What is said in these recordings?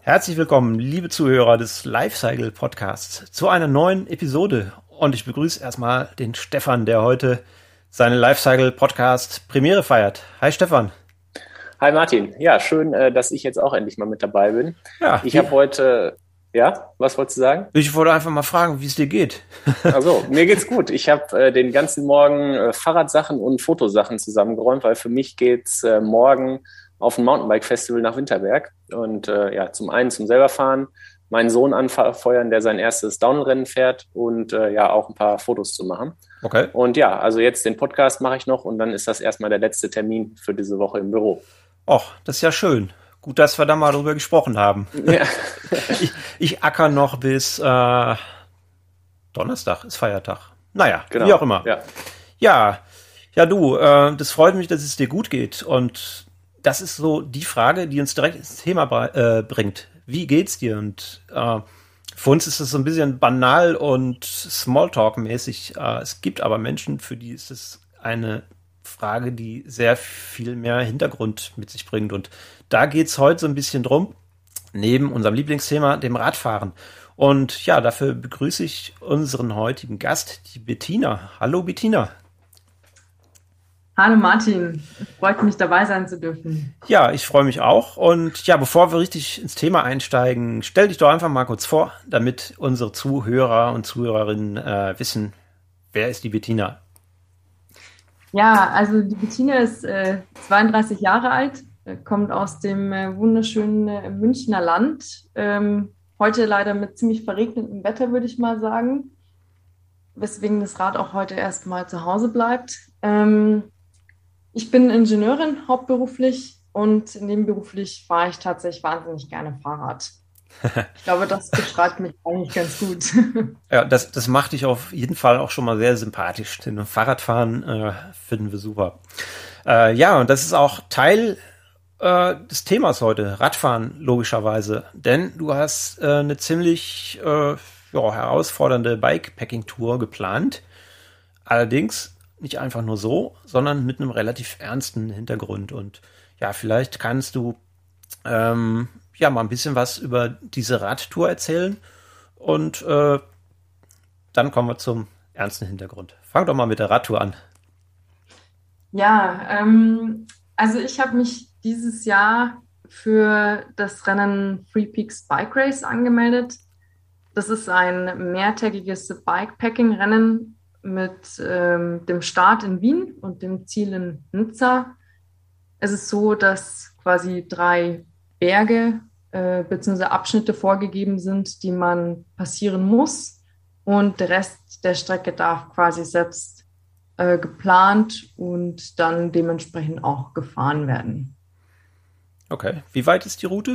Herzlich willkommen, liebe Zuhörer des Lifecycle Podcasts, zu einer neuen Episode. Und ich begrüße erstmal den Stefan, der heute seine Lifecycle Podcast Premiere feiert. Hi Stefan. Hi Martin, ja, schön, dass ich jetzt auch endlich mal mit dabei bin. Ja, Ich habe heute, ja, was wolltest du sagen? ich wollte einfach mal fragen, wie es dir geht. Also, mir geht's gut. Ich habe den ganzen Morgen Fahrradsachen und Fotosachen zusammengeräumt, weil für mich geht's morgen auf ein Mountainbike-Festival nach Winterberg. Und ja, zum einen zum selber fahren, meinen Sohn anfeuern, der sein erstes Downhill-Rennen fährt und ja, auch ein paar Fotos zu machen. Okay. Und ja, also jetzt den Podcast mache ich noch und dann ist das erstmal der letzte Termin für diese Woche im Büro. Och, das ist ja schön. Gut, dass wir da mal drüber gesprochen haben. Ja. Ich acker noch bis Donnerstag ist Feiertag. Naja, Genau. wie auch immer. Ja. Ja, du, das freut mich, dass es dir gut geht. Und das ist so die Frage, die uns direkt ins Thema bringt. Wie geht's dir? Und für uns ist es so ein bisschen banal und Smalltalk-mäßig. Es gibt aber Menschen, für die ist es eine Frage, die sehr viel mehr Hintergrund mit sich bringt. Und da geht's heute so ein bisschen drum, neben unserem Lieblingsthema, dem Radfahren. Und ja, dafür begrüße ich unseren heutigen Gast, die Bettina. Hallo Bettina. Hallo Martin, freut mich dabei sein zu dürfen. Ja, ich freue mich auch. Und ja, bevor wir richtig ins Thema einsteigen, stell dich doch einfach mal kurz vor, damit unsere Zuhörer und Zuhörerinnen wissen, wer ist die Bettina? Ja, also die Bettina ist 32 Jahre alt, kommt aus dem wunderschönen Münchner Land. Heute leider mit ziemlich verregnetem Wetter, würde ich mal sagen, weswegen das Rad auch heute erstmal zu Hause bleibt. Ich bin Ingenieurin hauptberuflich und nebenberuflich fahre ich tatsächlich wahnsinnig gerne Fahrrad. Ich glaube, das beschreibt mich eigentlich ganz gut. Ja, das macht dich auf jeden Fall auch schon mal sehr sympathisch. Denn Fahrradfahren finden wir super. Ja, und das ist auch Teil des Themas heute, Radfahren logischerweise. Denn du hast eine ziemlich herausfordernde Bikepacking-Tour geplant. Allerdings nicht einfach nur so, sondern mit einem relativ ernsten Hintergrund. Und ja, vielleicht kannst du mal ein bisschen was über diese Radtour erzählen. Und dann kommen wir zum ernsten Hintergrund. Fang doch mal mit der Radtour an. Ja, also ich habe mich dieses Jahr für das Rennen Three Peaks Bike Race angemeldet. Das ist ein mehrtägiges Bikepacking-Rennen mit dem Start in Wien und dem Ziel in Nizza. Es ist so, dass quasi 3 Berge bzw. Abschnitte vorgegeben sind, die man passieren muss. Und der Rest der Strecke darf quasi selbst geplant und dann dementsprechend auch gefahren werden. Okay, wie weit ist die Route?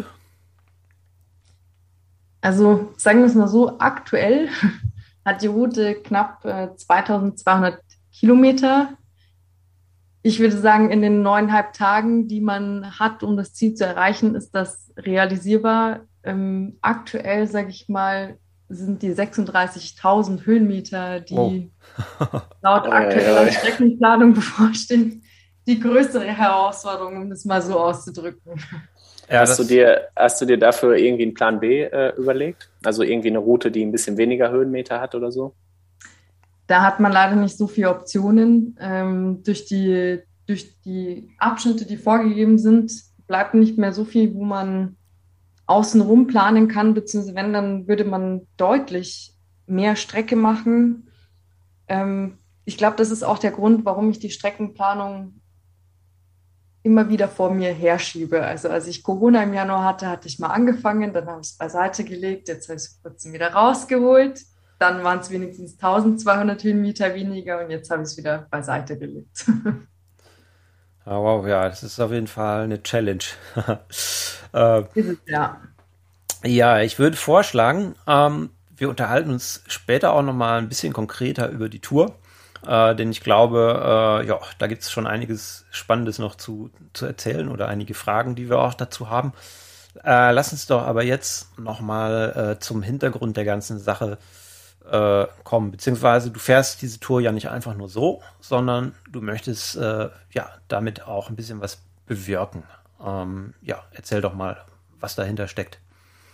Also sagen wir es mal so, aktuell hat die Route knapp 2200 Kilometer. Ich würde sagen, in den 9,5 Tagen, die man hat, um das Ziel zu erreichen, ist das realisierbar. Aktuell, sage ich mal, sind die 36.000 Höhenmeter, die laut aktueller Streckenplanung bevorstehen, die größere Herausforderung, um das mal so auszudrücken. Ja, hast du dir dafür irgendwie einen Plan B überlegt? Also irgendwie eine Route, die ein bisschen weniger Höhenmeter hat oder so? Da hat man leider nicht so viele Optionen. Durch die Abschnitte, die vorgegeben sind, bleibt nicht mehr so viel, wo man außenrum planen kann, beziehungsweise wenn, dann würde man deutlich mehr Strecke machen. Ich glaube, das ist auch der Grund, warum ich die Streckenplanung immer wieder vor mir herschiebe. Also als ich Corona im Januar hatte, hatte ich mal angefangen, dann habe ich es beiseite gelegt, jetzt habe ich es kurz wieder rausgeholt. Dann waren es wenigstens 1200 Höhenmeter weniger und jetzt habe ich es wieder beiseite gelegt. Oh, wow, ja, das ist auf jeden Fall eine Challenge. Ja. Ja, ich würde vorschlagen, wir unterhalten uns später auch noch mal ein bisschen konkreter über die Tour, denn ich glaube, da gibt es schon einiges Spannendes noch zu erzählen oder einige Fragen, die wir auch dazu haben. Lass uns doch aber jetzt noch mal zum Hintergrund der ganzen Sache kommen, beziehungsweise du fährst diese Tour ja nicht einfach nur so, sondern du möchtest damit auch ein bisschen was bewirken. Erzähl doch mal, was dahinter steckt.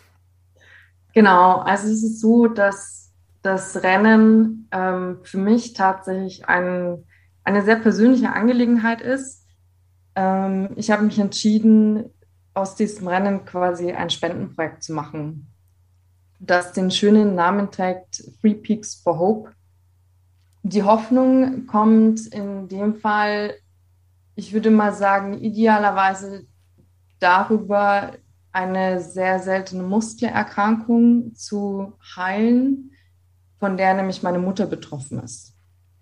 Genau, also es ist so, dass das Rennen für mich tatsächlich eine sehr persönliche Angelegenheit ist. Ich habe mich entschieden, aus diesem Rennen quasi ein Spendenprojekt zu machen, das den schönen Namen trägt Three Peaks for Hope. Die Hoffnung kommt in dem Fall, ich würde mal sagen, idealerweise darüber, eine sehr seltene Muskelerkrankung zu heilen, von der nämlich meine Mutter betroffen ist.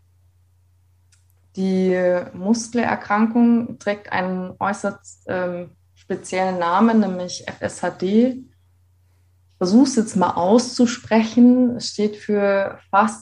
Die Muskelerkrankung trägt einen äußerst speziellen Namen, nämlich FSHD. Ich versuche es jetzt mal auszusprechen. Es steht für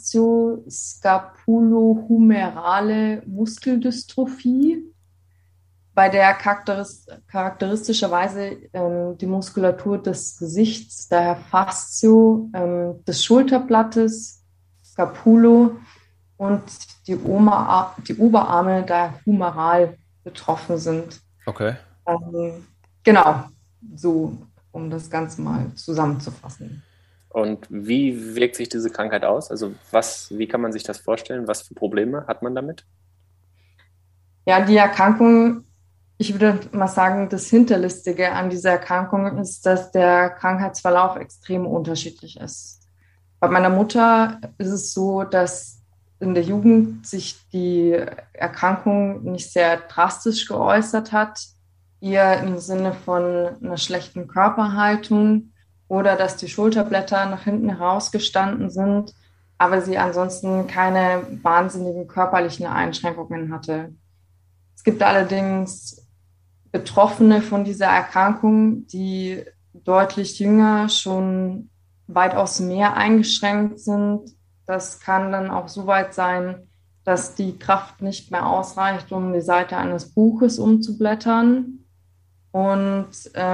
Fascio-Scapulohumerale Muskeldystrophie, bei der charakteristischerweise die Muskulatur des Gesichts, daher Fascio, des Schulterblattes, Scapulo und die Oberarme daher humeral betroffen sind. Okay. Genau, so, um das Ganze mal zusammenzufassen. Und wie wirkt sich diese Krankheit aus? Also wie kann man sich das vorstellen? Was für Probleme hat man damit? Ja, die Erkrankung, ich würde mal sagen, das Hinterlistige an dieser Erkrankung ist, dass der Krankheitsverlauf extrem unterschiedlich ist. Bei meiner Mutter ist es so, dass in der Jugend sich die Erkrankung nicht sehr drastisch geäußert hat, eher im Sinne von einer schlechten Körperhaltung oder dass die Schulterblätter nach hinten herausgestanden sind, aber sie ansonsten keine wahnsinnigen körperlichen Einschränkungen hatte. Es gibt allerdings Betroffene von dieser Erkrankung, die deutlich jünger schon weitaus mehr eingeschränkt sind. Das kann dann auch so weit sein, dass die Kraft nicht mehr ausreicht, um die Seite eines Buches umzublättern. Und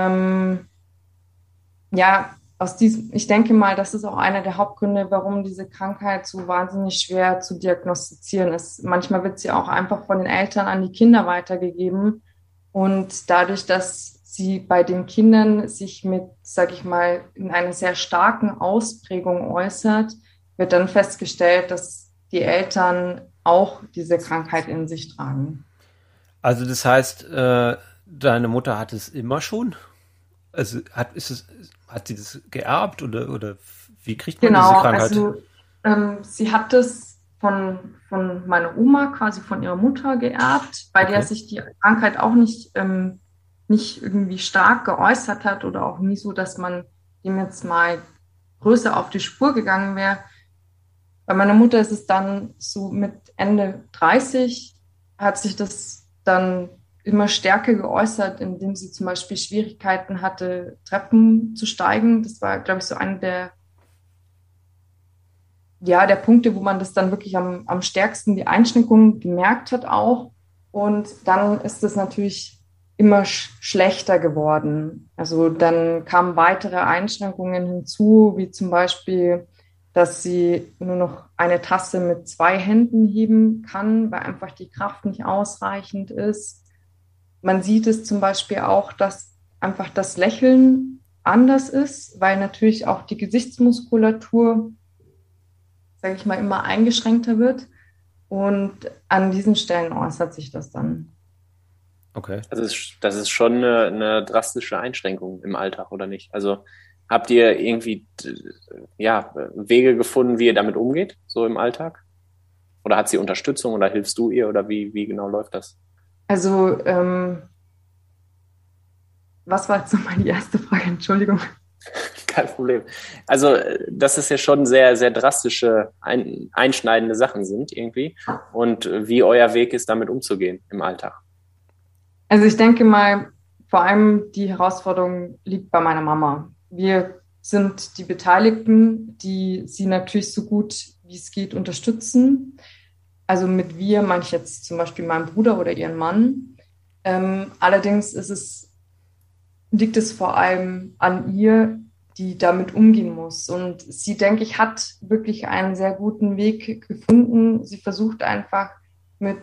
ich denke mal, das ist auch einer der Hauptgründe, warum diese Krankheit so wahnsinnig schwer zu diagnostizieren ist. Manchmal wird sie auch einfach von den Eltern an die Kinder weitergegeben. Und dadurch, dass sie bei den Kindern sich mit, sag ich mal, in einer sehr starken Ausprägung äußert, wird dann festgestellt, dass die Eltern auch diese Krankheit in sich tragen. Also das heißt, deine Mutter hat es immer schon? Also hat sie das geerbt oder wie kriegt man diese Krankheit? Genau, also sie hat das von meiner Oma, quasi von ihrer Mutter geerbt, bei der sich die Krankheit auch nicht irgendwie stark geäußert hat oder auch nie so, dass man dem jetzt mal größer auf die Spur gegangen wäre. Bei meiner Mutter ist es dann so mit Ende 30 hat sich das dann immer stärker geäußert, indem sie zum Beispiel Schwierigkeiten hatte, Treppen zu steigen. Das war, glaube ich, so einer der Punkte, wo man das dann wirklich am stärksten die Einschränkungen gemerkt hat auch. Und dann ist es natürlich immer schlechter geworden. Also dann kamen weitere Einschränkungen hinzu, wie zum Beispiel, dass sie nur noch eine Tasse mit 2 Händen heben kann, weil einfach die Kraft nicht ausreichend ist. Man sieht es zum Beispiel auch, dass einfach das Lächeln anders ist, weil natürlich auch die Gesichtsmuskulatur, sage ich mal, immer eingeschränkter wird. Und an diesen Stellen äußert sich das dann. Okay. Das ist schon eine drastische Einschränkung im Alltag, oder nicht? Also habt ihr irgendwie Wege gefunden, wie ihr damit umgeht, so im Alltag? Oder hat sie Unterstützung oder hilfst du ihr oder wie genau läuft das? Also, was war jetzt nochmal die erste Frage? Entschuldigung. Kein Problem. Also, dass es ja schon sehr, sehr drastische, einschneidende Sachen sind irgendwie und wie euer Weg ist, damit umzugehen im Alltag. Also ich denke mal, vor allem die Herausforderung liegt bei meiner Mama. Wir sind die Beteiligten, die sie natürlich so gut wie es geht unterstützen. Also mit wir meine ich jetzt zum Beispiel meinen Bruder oder ihren Mann. Allerdings liegt es vor allem an ihr, die damit umgehen muss. Und sie, denke ich, hat wirklich einen sehr guten Weg gefunden. Sie versucht einfach mit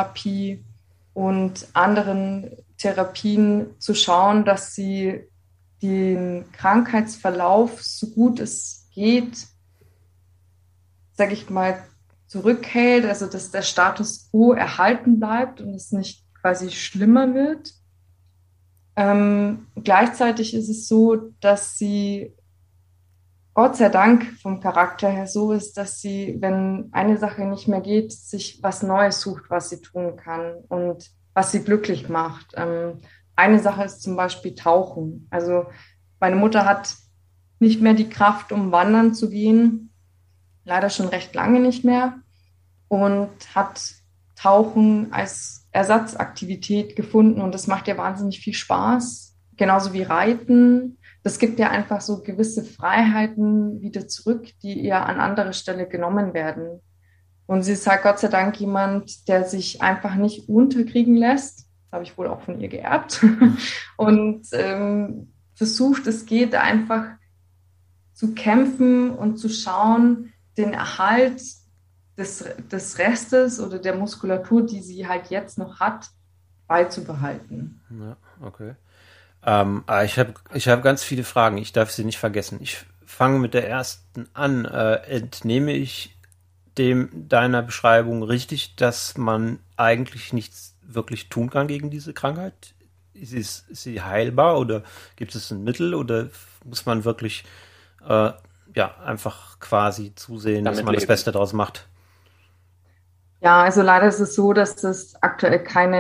Physiotherapie und anderen Therapien zu schauen, dass sie den Krankheitsverlauf so gut es geht, sage ich mal, zurückhält, also dass der Status quo erhalten bleibt und es nicht quasi schlimmer wird. Gleichzeitig ist es so, dass sie Gott sei Dank vom Charakter her so ist, dass sie, wenn eine Sache nicht mehr geht, sich was Neues sucht, was sie tun kann und was sie glücklich macht. Eine Sache ist zum Beispiel Tauchen. Also meine Mutter hat nicht mehr die Kraft, um wandern zu gehen, leider schon recht lange nicht mehr, und hat Tauchen als Ersatzaktivität gefunden und das macht ihr wahnsinnig viel Spaß, genauso wie Reiten. Das gibt ja einfach so gewisse Freiheiten wieder zurück, die ihr an anderer Stelle genommen werden. Und sie ist halt Gott sei Dank jemand, der sich einfach nicht unterkriegen lässt. Das habe ich wohl auch von ihr geerbt. Und versucht, es geht einfach zu kämpfen und zu schauen, den Erhalt des Restes oder der Muskulatur, die sie halt jetzt noch hat, beizubehalten. Ja, okay. Ich hab ganz viele Fragen. Ich darf sie nicht vergessen. Ich fange mit der ersten an. Entnehme ich deiner Beschreibung richtig, dass man eigentlich nichts wirklich tun kann gegen diese Krankheit? Ist sie heilbar oder gibt es ein Mittel oder muss man wirklich einfach quasi zusehen, dass Damit man das leben. Beste draus macht? Ja, also leider ist es so, dass es aktuell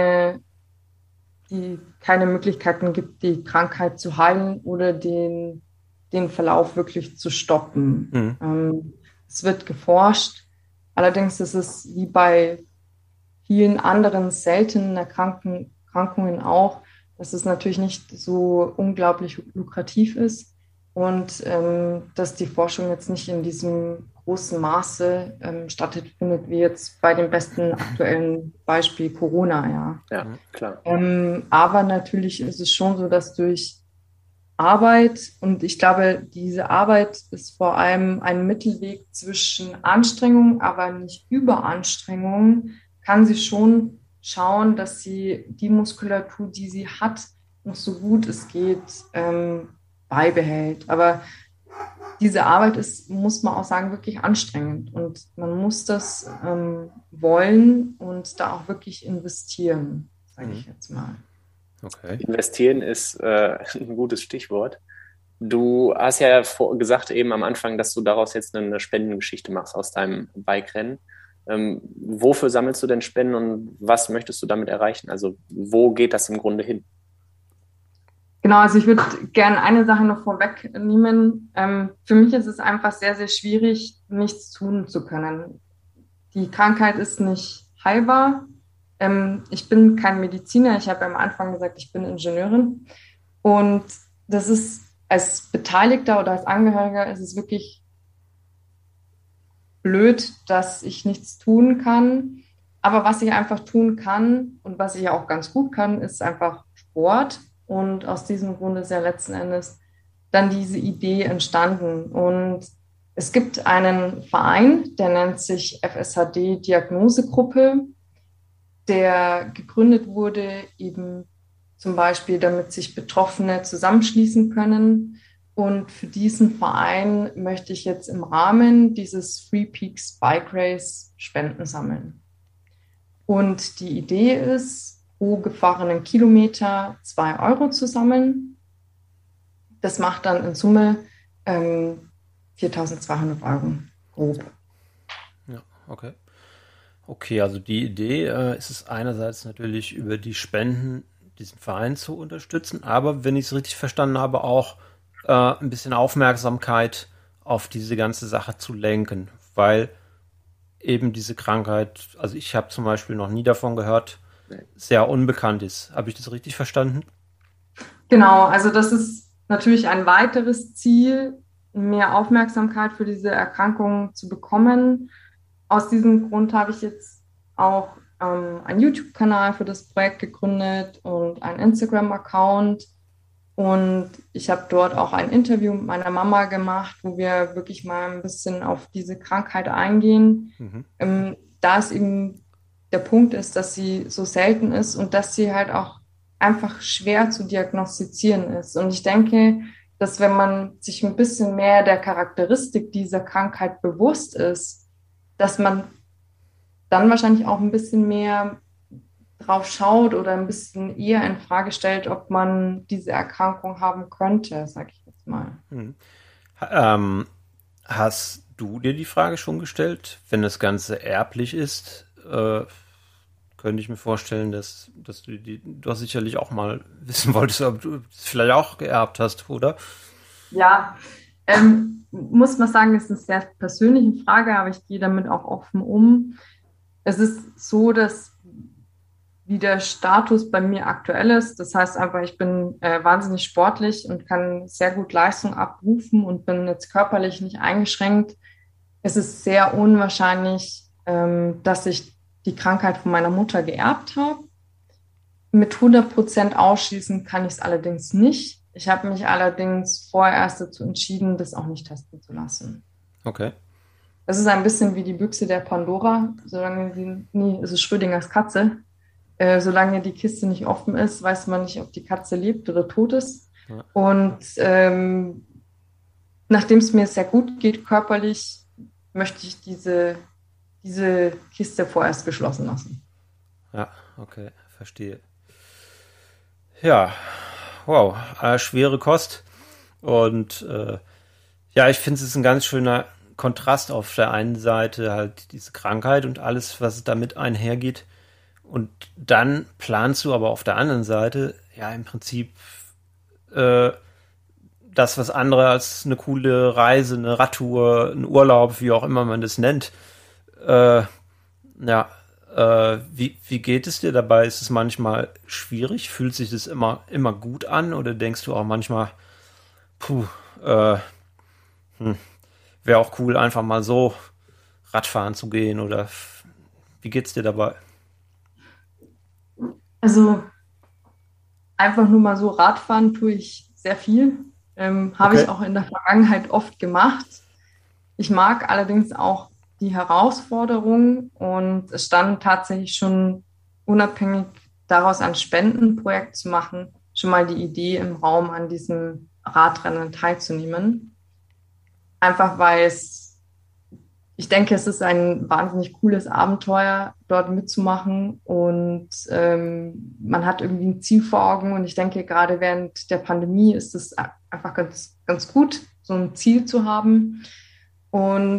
keine Möglichkeiten gibt, die Krankheit zu heilen oder den Verlauf wirklich zu stoppen. Mhm. Es wird geforscht. Allerdings ist es wie bei vielen anderen seltenen Erkrankungen auch, dass es natürlich nicht so unglaublich lukrativ ist und dass die Forschung jetzt nicht in diesem großen Maße stattfindet, wie jetzt bei dem besten aktuellen Beispiel Corona, ja. Ja, klar. Aber natürlich ist es schon so, dass durch Arbeit, und ich glaube, diese Arbeit ist vor allem ein Mittelweg zwischen Anstrengung, aber nicht Überanstrengung, kann sie schon schauen, dass sie die Muskulatur, die sie hat, noch so gut es geht, beibehält. Aber diese Arbeit ist, muss man auch sagen, wirklich anstrengend und man muss das wollen und da auch wirklich investieren, sage ich jetzt mal. Okay. Investieren ist ein gutes Stichwort. Du hast ja gesagt eben am Anfang, dass du daraus jetzt eine Spendengeschichte machst aus deinem Bikerennen. Wofür sammelst du denn Spenden und was möchtest du damit erreichen? Also wo geht das im Grunde hin? Genau, also ich würde gerne eine Sache noch vorwegnehmen. Für mich ist es einfach sehr, sehr schwierig, nichts tun zu können. Die Krankheit ist nicht heilbar. Ich bin kein Mediziner. Ich habe am Anfang gesagt, ich bin Ingenieurin. Und das ist als Beteiligter oder als Angehöriger ist es wirklich blöd, dass ich nichts tun kann. Aber was ich einfach tun kann und was ich auch ganz gut kann, ist einfach Sport. Und aus diesem Grund ist ja letzten Endes dann diese Idee entstanden. Und es gibt einen Verein, der nennt sich FSHD Diagnosegruppe, der gegründet wurde eben zum Beispiel, damit sich Betroffene zusammenschließen können. Und für diesen Verein möchte ich jetzt im Rahmen dieses Free Peaks Bike Race Spenden sammeln. Und die Idee ist, pro gefahrenen Kilometer 2 Euro zu sammeln. Das macht dann in Summe 4.200 Euro grob. Ja, okay. Okay, also die Idee ist es einerseits natürlich über die Spenden diesen Verein zu unterstützen, aber wenn ich es richtig verstanden habe, auch ein bisschen Aufmerksamkeit auf diese ganze Sache zu lenken, weil eben diese Krankheit, also ich habe zum Beispiel noch nie davon gehört, sehr unbekannt ist. Habe ich das richtig verstanden? Genau, also das ist natürlich ein weiteres Ziel, mehr Aufmerksamkeit für diese Erkrankung zu bekommen. Aus diesem Grund habe ich jetzt auch einen YouTube-Kanal für das Projekt gegründet und einen Instagram-Account. Und ich habe dort auch ein Interview mit meiner Mama gemacht, wo wir wirklich mal ein bisschen auf diese Krankheit eingehen. Da es eben der Punkt ist, dass sie so selten ist und dass sie halt auch einfach schwer zu diagnostizieren ist. Und ich denke, dass wenn man sich ein bisschen mehr der Charakteristik dieser Krankheit bewusst ist, dass man dann wahrscheinlich auch ein bisschen mehr drauf schaut oder ein bisschen eher in Frage stellt, ob man diese Erkrankung haben könnte, sag ich jetzt mal. Ähm, hast du dir die Frage schon gestellt, wenn das Ganze erblich ist? Könnte ich mir vorstellen, dass du hast sicherlich auch mal wissen wolltest, ob du es vielleicht auch geerbt hast, oder? Ja, muss man sagen, ist eine sehr persönliche Frage, aber ich gehe damit auch offen um. Es ist so, dass wie der Status bei mir aktuell ist. Das heißt einfach, ich bin wahnsinnig sportlich und kann sehr gut Leistung abrufen und bin jetzt körperlich nicht eingeschränkt. Es ist sehr unwahrscheinlich, dass ich die Krankheit von meiner Mutter geerbt habe. Mit 100% ausschließen kann ich es allerdings nicht. Ich habe mich allerdings vorerst dazu entschieden, das auch nicht testen zu lassen. Okay. Das ist ein bisschen wie die Büchse der Pandora. Es ist Schrödingers Katze. Solange die Kiste nicht offen ist, weiß man nicht, ob die Katze lebt oder tot ist. Ja. Und nachdem es mir sehr gut geht körperlich, möchte ich diese Kiste vorerst geschlossen lassen. Ja, okay, verstehe. Ja, wow, schwere Kost. Und ja, ich finde, es ist ein ganz schöner Kontrast auf der einen Seite halt diese Krankheit und alles, was damit einhergeht. Und dann planst du aber auf der anderen Seite ja im Prinzip das, was andere als eine coole Reise, eine Radtour, ein Urlaub, wie auch immer man das nennt. Ja, wie geht es dir dabei? Ist es manchmal schwierig? Fühlt sich das immer gut an? Oder denkst du auch manchmal, wäre auch cool, einfach mal so Radfahren zu gehen? Oder wie geht's dir dabei? Also einfach nur mal so Radfahren tue ich sehr viel. Habe Okay. ich auch in der Vergangenheit oft gemacht. Ich mag allerdings auch die Herausforderung und es stand tatsächlich schon unabhängig daraus ein Spendenprojekt zu machen, schon mal die Idee im Raum, an diesem Radrennen teilzunehmen. Einfach weil ich denke, es ist ein wahnsinnig cooles Abenteuer, dort mitzumachen und man hat irgendwie ein Ziel vor Augen und ich denke, gerade während der Pandemie ist es einfach ganz, ganz gut, so ein Ziel zu haben. Und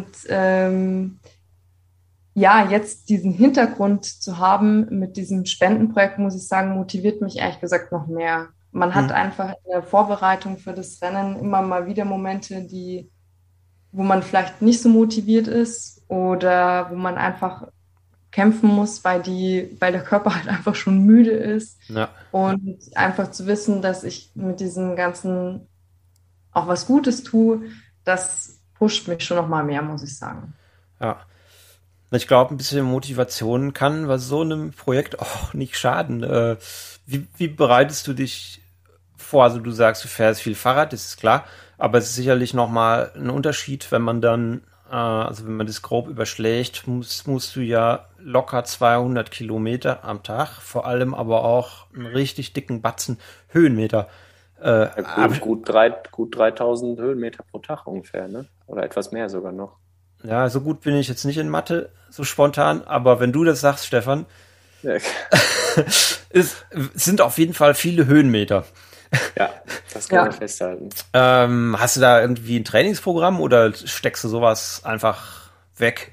ja, jetzt diesen Hintergrund zu haben mit diesem Spendenprojekt, muss ich sagen, motiviert mich ehrlich gesagt noch mehr. Man hat einfach in der Vorbereitung für das Rennen immer mal wieder Momente, wo man vielleicht nicht so motiviert ist oder wo man einfach kämpfen muss, weil der Körper halt einfach schon müde ist. Ja, Und einfach zu wissen, dass ich mit diesem Ganzen auch was Gutes tue, das pusht mich schon noch mal mehr, muss ich sagen. ja. Ich glaube, ein bisschen Motivation kann bei so einem Projekt auch nicht schaden. Wie bereitest du dich vor? Also du sagst, du fährst viel Fahrrad, das ist klar, aber es ist sicherlich nochmal ein Unterschied, wenn man dann, also wenn man das grob überschlägt, musst du ja locker 200 Kilometer am Tag, vor allem aber auch einen richtig dicken Batzen Höhenmeter. Ja, gut 3000 Höhenmeter pro Tag ungefähr, ne? Oder etwas mehr sogar noch. Ja, so gut bin ich jetzt nicht in Mathe, so spontan, aber wenn du das sagst, Stefan, Ja, es sind auf jeden Fall viele Höhenmeter. ja, das kann man festhalten. Hast du da irgendwie ein Trainingsprogramm oder steckst du sowas einfach weg?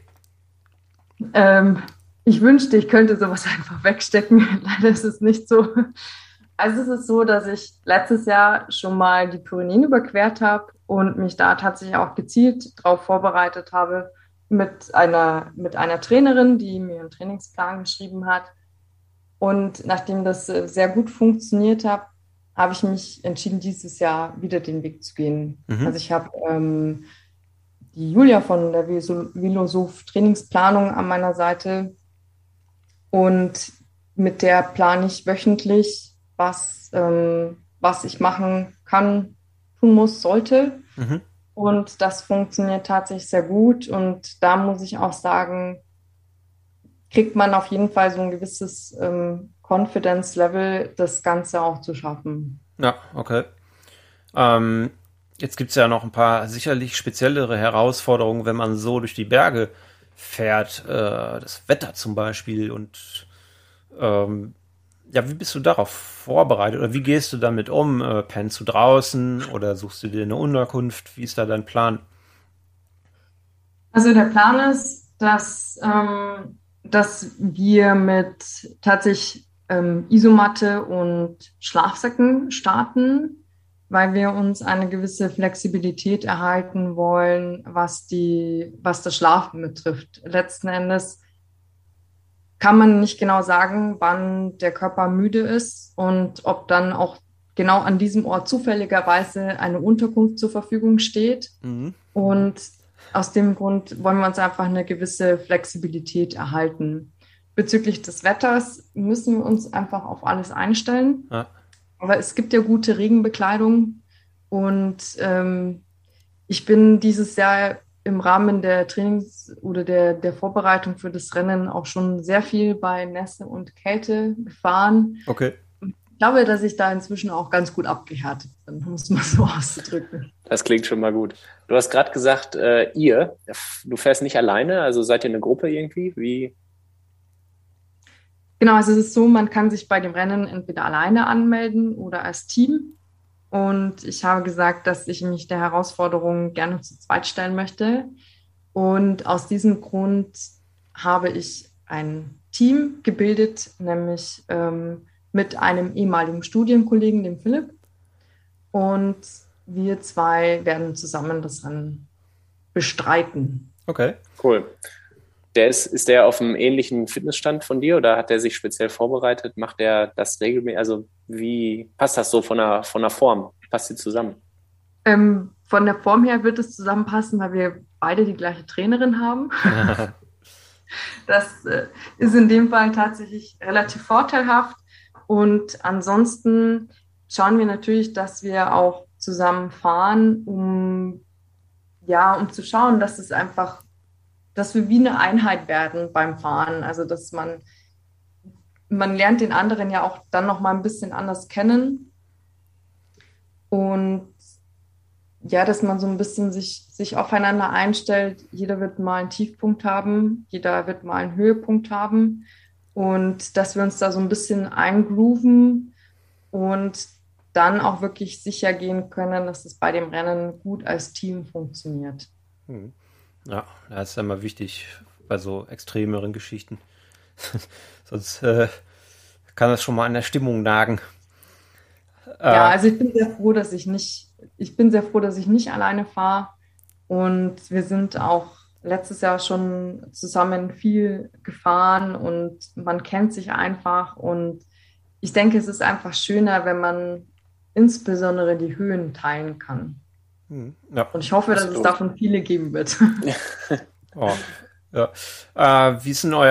Ich wünschte, ich könnte sowas einfach wegstecken. Leider ist es nicht so. Also es ist so, dass ich letztes Jahr schon mal die Pyrenäen überquert habe und mich da tatsächlich auch gezielt darauf vorbereitet habe mit einer Trainerin, die mir einen Trainingsplan geschrieben hat. Und nachdem das sehr gut funktioniert hat, habe ich mich entschieden, dieses Jahr wieder den Weg zu gehen. Also ich habe die Julia von der Velosoph Trainingsplanung an meiner Seite und mit der plane ich wöchentlich, was ich machen kann, tun muss, sollte. Und das funktioniert tatsächlich sehr gut. Und da muss ich auch sagen, kriegt man auf jeden Fall so ein gewisses Confidence-Level, das Ganze auch zu schaffen. Ja, okay. Jetzt gibt es ja noch ein paar sicherlich speziellere Herausforderungen, wenn man so durch die Berge fährt. Das Wetter zum Beispiel. Und ja, wie bist du darauf vorbereitet? Oder wie gehst du damit um? Pennst du draußen oder suchst du dir eine Unterkunft? Wie ist da dein Plan? Also der Plan ist, dass wir mit tatsächlich Isomatte und Schlafsäcken starten, weil wir uns eine gewisse Flexibilität erhalten wollen, was das Schlafen betrifft. Letzten Endes kann man nicht genau sagen, wann der Körper müde ist und ob dann auch genau an diesem Ort zufälligerweise eine Unterkunft zur Verfügung steht. Mhm. Und aus dem Grund wollen wir uns einfach eine gewisse Flexibilität erhalten. Bezüglich des Wetters müssen wir uns einfach auf alles einstellen. Ja. Aber es gibt ja gute Regenbekleidung und ich bin dieses Jahr im Rahmen der Trainings- oder der Vorbereitung für das Rennen auch schon sehr viel bei Nässe und Kälte gefahren. Okay. Ich glaube, dass ich da inzwischen auch ganz gut abgehärtet bin, um es mal so auszudrücken. Das klingt schon mal gut. Du hast gerade gesagt, du fährst nicht alleine, also seid ihr eine Gruppe irgendwie? Wie? Genau, also es ist so, man kann sich bei dem Rennen entweder alleine anmelden oder als Team. Und ich habe gesagt, dass ich mich der Herausforderung gerne zu zweit stellen möchte. Und aus diesem Grund habe ich ein Team gebildet, nämlich mit einem ehemaligen Studienkollegen, dem Philipp. Und wir zwei werden zusammen das Rennen bestreiten. Okay. Cool. Ist der auf einem ähnlichen Fitnessstand von dir oder hat der sich speziell vorbereitet? Macht der das regelmäßig? Also wie passt das so von der Form? Passt die zusammen? Von der Form her wird es zusammenpassen, weil wir beide die gleiche Trainerin haben. Das ist in dem Fall tatsächlich relativ vorteilhaft. Und ansonsten schauen wir natürlich, dass wir auch zusammen fahren, um zu schauen, dass wir wie eine Einheit werden beim Fahren. Also dass man lernt den anderen ja auch dann noch mal ein bisschen anders kennen. Und ja, dass man so ein bisschen sich aufeinander einstellt. Jeder wird mal einen Tiefpunkt haben, jeder wird mal einen Höhepunkt haben. Und dass wir uns da so ein bisschen eingrooven und dann auch wirklich sicher gehen können, dass es bei dem Rennen gut als Team funktioniert. Ja, das ist ja immer wichtig bei so extremeren Geschichten. Sonst kann das schon mal an der Stimmung nagen. Ja, also ich bin sehr froh, dass ich nicht alleine fahre. Und wir sind auch letztes Jahr schon zusammen viel gefahren und man kennt sich einfach. Und ich denke, es ist einfach schöner, wenn man insbesondere die Höhen teilen kann. Ja, Und ich hoffe, dass es davon viele geben wird. oh, ja. Wie ist denn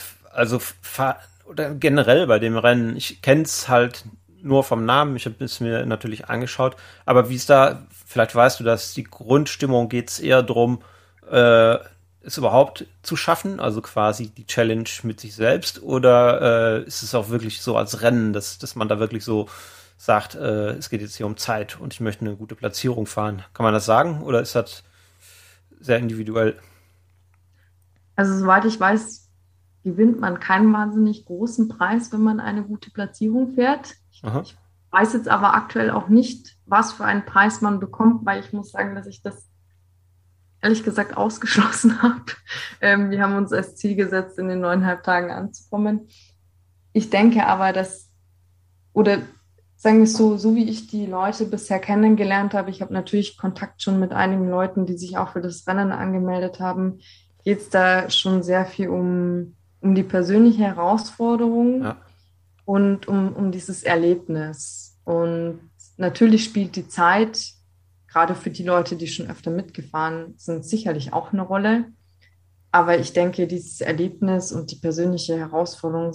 oder generell bei dem Rennen? Ich kenne es halt nur vom Namen, ich habe es mir natürlich angeschaut, aber wie ist da, vielleicht weißt du, dass die Grundstimmung geht es eher darum, es überhaupt zu schaffen, also quasi die Challenge mit sich selbst, oder ist es auch wirklich so als Rennen, dass man da wirklich so sagt, es geht jetzt hier um Zeit und ich möchte eine gute Platzierung fahren. Kann man das sagen oder ist das sehr individuell? Also soweit ich weiß, gewinnt man keinen wahnsinnig großen Preis, wenn man eine gute Platzierung fährt. Aha. Ich weiß jetzt aber aktuell auch nicht, was für einen Preis man bekommt, weil ich muss sagen, dass ich das ehrlich gesagt ausgeschlossen habe. Wir haben uns als Ziel gesetzt, in den 9,5 Tagen anzukommen. Ich denke aber, oder sagen wir es so wie ich die Leute bisher kennengelernt habe, ich habe natürlich Kontakt schon mit einigen Leuten, die sich auch für das Rennen angemeldet haben, geht es da schon sehr viel um die persönliche Herausforderung. Ja. Und um dieses Erlebnis. Und natürlich spielt die Zeit, gerade für die Leute, die schon öfter mitgefahren sind, sicherlich auch eine Rolle. Aber ich denke, dieses Erlebnis und die persönliche Herausforderung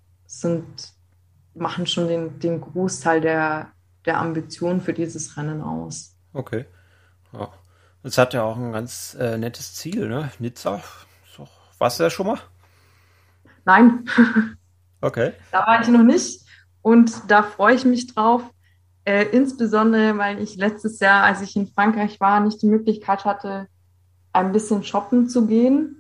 machen schon den Großteil der Ambition für dieses Rennen aus. Okay. Ja. Das hat ja auch ein ganz nettes Ziel, ne? Nizza. So, warst du da schon mal? Nein, Okay. Da war ich noch nicht und da freue ich mich drauf. Insbesondere, weil ich letztes Jahr, als ich in Frankreich war, nicht die Möglichkeit hatte, ein bisschen shoppen zu gehen.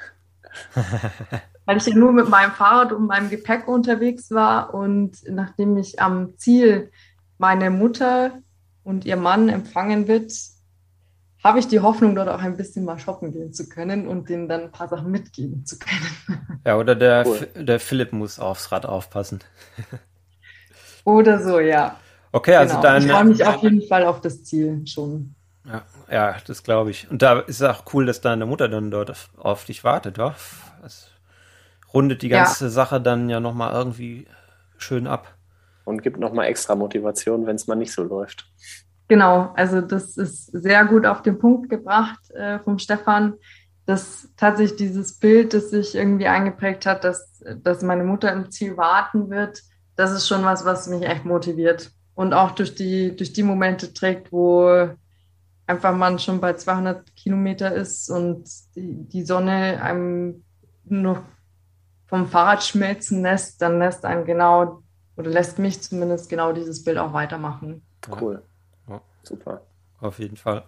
Weil ich ja nur mit meinem Fahrrad und meinem Gepäck unterwegs war. Und nachdem ich am Ziel meine Mutter und ihr Mann empfangen wird, habe ich die Hoffnung, dort auch ein bisschen mal shoppen gehen zu können und denen dann ein paar Sachen mitgeben zu können. Ja, oder der Philipp muss aufs Rad aufpassen. Oder so, ja. Okay, also Genau. Ich freue mich dann. auf jeden Fall auf das Ziel schon. Ja, das glaube ich. Und da ist es auch cool, dass deine Mutter dann dort auf dich wartet, ja? Das rundet die ganze Sache dann ja nochmal irgendwie schön ab. Und gibt nochmal extra Motivation, wenn es mal nicht so läuft. Genau, also das ist sehr gut auf den Punkt gebracht vom Stefan, dass tatsächlich dieses Bild, das sich irgendwie eingeprägt hat, dass meine Mutter im Ziel warten wird, das ist schon was mich echt motiviert und auch durch die Momente trägt, wo einfach man schon bei 200 Kilometer ist und die Sonne einem nur vom Fahrrad schmelzen lässt, dann lässt einem genau, oder lässt mich zumindest genau dieses Bild auch weitermachen. Cool. Ja. Super. Auf jeden Fall.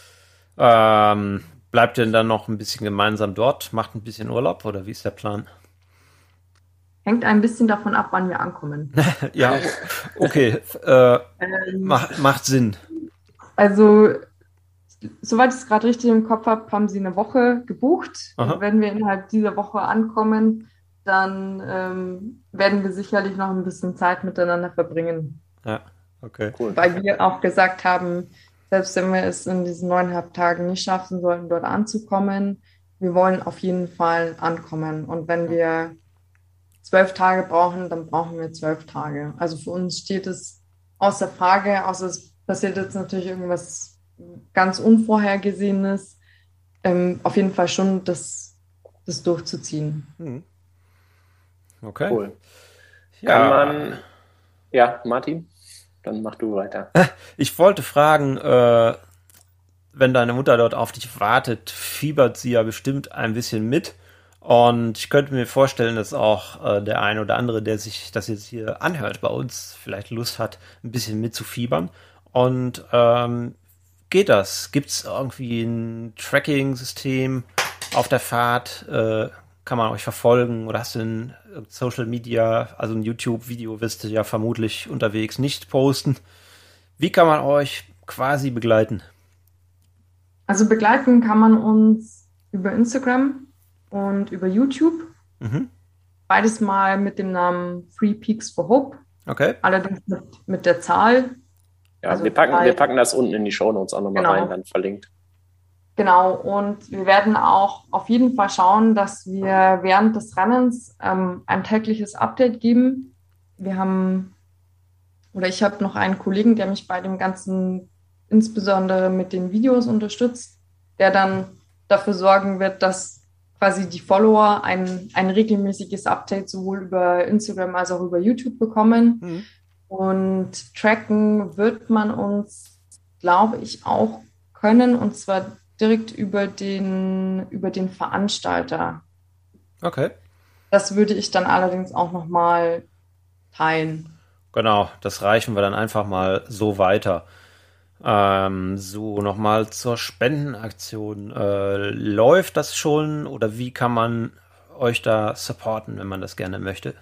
Bleibt ihr denn dann noch ein bisschen gemeinsam dort? Macht ein bisschen Urlaub oder wie ist der Plan? Hängt ein bisschen davon ab, wann wir ankommen. Ja, okay. Macht Sinn. Also, soweit ich es gerade richtig im Kopf habe, haben sie eine Woche gebucht. Aha. Und wenn wir innerhalb dieser Woche ankommen, dann werden wir sicherlich noch ein bisschen Zeit miteinander verbringen. Ja, okay. Cool. Weil wir auch gesagt haben, selbst wenn wir es in diesen 9,5 Tagen nicht schaffen sollten, dort anzukommen, wir wollen auf jeden Fall ankommen. Und wenn wir 12 Tage brauchen, dann brauchen wir 12 Tage. Also für uns steht es außer Frage, außer es passiert jetzt natürlich irgendwas ganz Unvorhergesehenes, auf jeden Fall schon das durchzuziehen. Okay. Cool. Ja, Ja, Martin, dann mach du weiter. ich wollte fragen, wenn deine Mutter dort auf dich wartet, fiebert sie ja bestimmt ein bisschen mit. Und ich könnte mir vorstellen, dass auch der ein oder andere, der sich das jetzt hier anhört bei uns, vielleicht Lust hat, ein bisschen mitzufiebern. Und geht das? Gibt es irgendwie ein Tracking-System auf der Fahrt? Kann man euch verfolgen? Oder hast du ein Social Media, also ein YouTube-Video wirst du ja vermutlich unterwegs nicht posten. Wie kann man euch quasi begleiten? Also begleiten kann man uns über Instagram und über YouTube. Mhm. Beides mal mit dem Namen Free Peaks for Hope. Okay. Allerdings mit der Zahl. Ja, Also wir packen das unten in die Shownotes auch nochmal rein, dann verlinkt. Genau, und wir werden auch auf jeden Fall schauen, dass wir während des Rennens ein tägliches Update geben. Ich habe noch einen Kollegen, der mich bei dem Ganzen insbesondere mit den Videos unterstützt, der dann dafür sorgen wird, dass quasi die Follower ein regelmäßiges Update sowohl über Instagram als auch über YouTube bekommen. Mhm. Und tracken wird man uns, glaube ich, auch können, und zwar direkt über den Veranstalter. Okay. Das würde ich dann allerdings auch nochmal teilen. Genau, das reichen wir dann einfach mal so weiter. So, nochmal zur Spendenaktion. Läuft das schon oder wie kann man euch da supporten, wenn man das gerne möchte?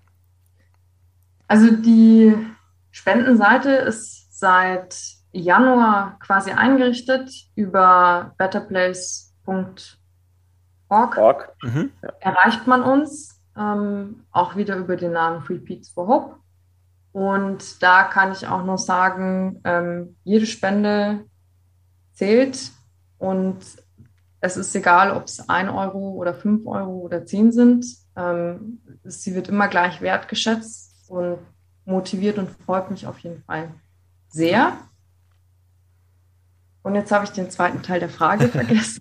Also die Spendenseite ist seit Januar quasi eingerichtet über betterplace.org. Mhm. Erreicht man uns, auch wieder über den Namen Free Peaks for Hope. Und da kann ich auch noch sagen, jede Spende zählt und es ist egal, ob es 1 Euro oder 5 Euro oder 10 sind. Sie wird immer gleich wertgeschätzt und motiviert und freut mich auf jeden Fall sehr. Und jetzt habe ich den zweiten Teil der Frage vergessen.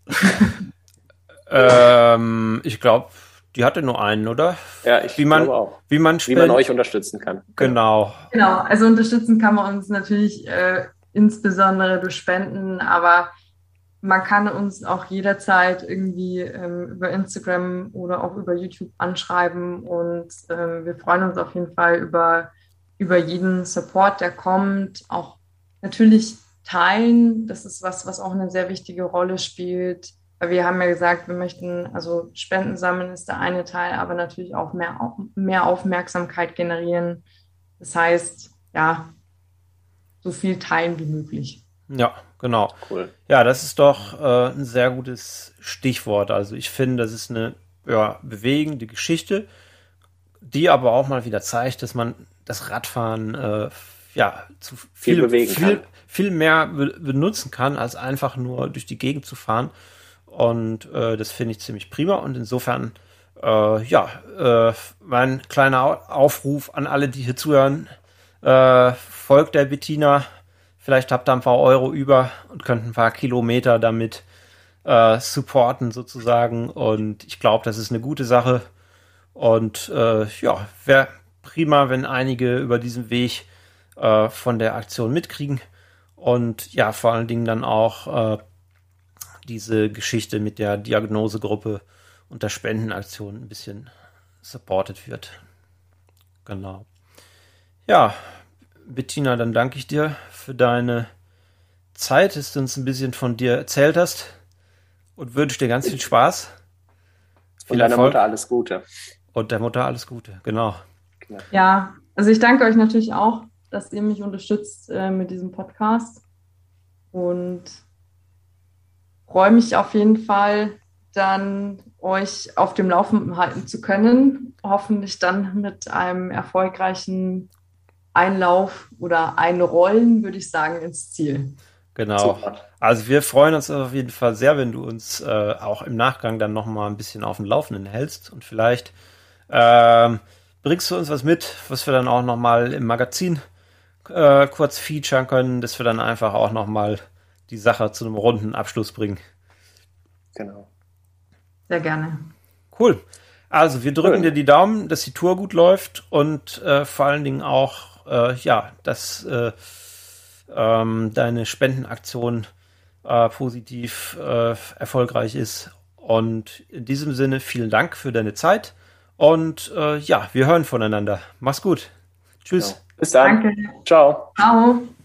Ich glaube, die hatte nur einen, oder? Ja, ich glaube auch. Wie man euch unterstützen kann. Genau. Genau, also unterstützen kann man uns natürlich insbesondere durch Spenden, aber man kann uns auch jederzeit irgendwie über Instagram oder auch über YouTube anschreiben und wir freuen uns auf jeden Fall über jeden Support, der kommt. Auch natürlich teilen, das ist was auch eine sehr wichtige Rolle spielt. Weil wir haben ja gesagt, wir möchten, also Spenden sammeln ist der eine Teil, aber natürlich auch mehr Aufmerksamkeit generieren. Das heißt, ja, so viel teilen wie möglich. Ja, genau. Cool. Ja, das ist doch ein sehr gutes Stichwort. Also ich finde, das ist eine bewegende Geschichte, die aber auch mal wieder zeigt, dass man das Radfahren zu viel mehr benutzen kann, als einfach nur durch die Gegend zu fahren. Und das finde ich ziemlich prima. Und insofern, mein kleiner Aufruf an alle, die hier zuhören, folgt der Bettina. Vielleicht habt ihr ein paar Euro über und könnt ein paar Kilometer damit supporten sozusagen. Und ich glaube, das ist eine gute Sache. Und wäre prima, wenn einige über diesen Weg von der Aktion mitkriegen. Und ja, vor allen Dingen dann auch diese Geschichte mit der Diagnosegruppe und der Spendenaktion ein bisschen supported wird. Genau. Ja, Bettina, dann danke ich dir für deine Zeit, dass du uns ein bisschen von dir erzählt hast und wünsche dir ganz viel Spaß. Und deiner Mutter alles Gute. Und der Mutter alles Gute, genau. Ja, also ich danke euch natürlich auch, dass ihr mich unterstützt mit diesem Podcast und freue mich auf jeden Fall, dann euch auf dem Laufenden halten zu können. Hoffentlich dann mit einem erfolgreichen Einlauf oder Einrollen, würde ich sagen, ins Ziel. Genau. Super. Also wir freuen uns auf jeden Fall sehr, wenn du uns auch im Nachgang dann nochmal ein bisschen auf dem Laufenden hältst und vielleicht bringst du uns was mit, was wir dann auch nochmal im Magazin kurz featuren können, dass wir dann einfach auch nochmal die Sache zu einem runden Abschluss bringen. Genau. Sehr gerne. Cool. Also wir drücken dir die Daumen, dass die Tour gut läuft und vor allen Dingen auch, dass deine Spendenaktion positiv erfolgreich ist. Und in diesem Sinne vielen Dank für deine Zeit und wir hören voneinander. Mach's gut. Tschüss. Genau. Bis dann. Danke. Ciao. Ciao.